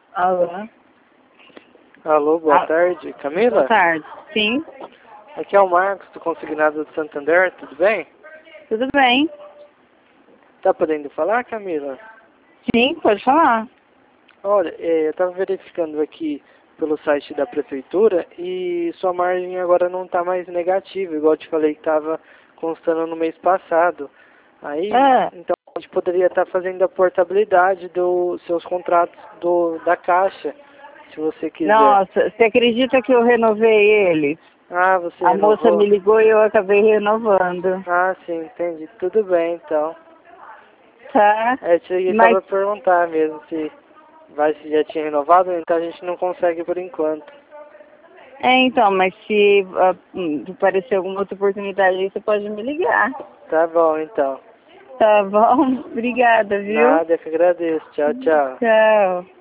Alô? Alô, boa tarde. Camila? Boa tarde. Sim, Aqui é o Marcos, do Consignado do Santander, tudo bem? tudo bem. Tá podendo falar, Camila? Sim, pode falar. Olha, eu estava verificando aqui pelo site da prefeitura e sua margem agora não está mais negativa, igual eu te falei que estava constando no mês passado. Aí, Ah, então a gente poderia estar fazendo a portabilidade dos seus contratos da Caixa, se você quiser. nossa, você acredita que eu renovei ele? Ah, você A moça renovou? me ligou e eu acabei renovando. Ah, sim, entendi. Tudo bem, então. Tá? Eu cheguei só Mas, para perguntar mesmo se já tinha renovado, então a gente não consegue por enquanto. então, mas se aparecer alguma outra oportunidade aí, você pode me ligar. Tá bom, então. Tá bom? Obrigada, viu? Nada, eu que agradeço. Tchau, tchau. Tchau.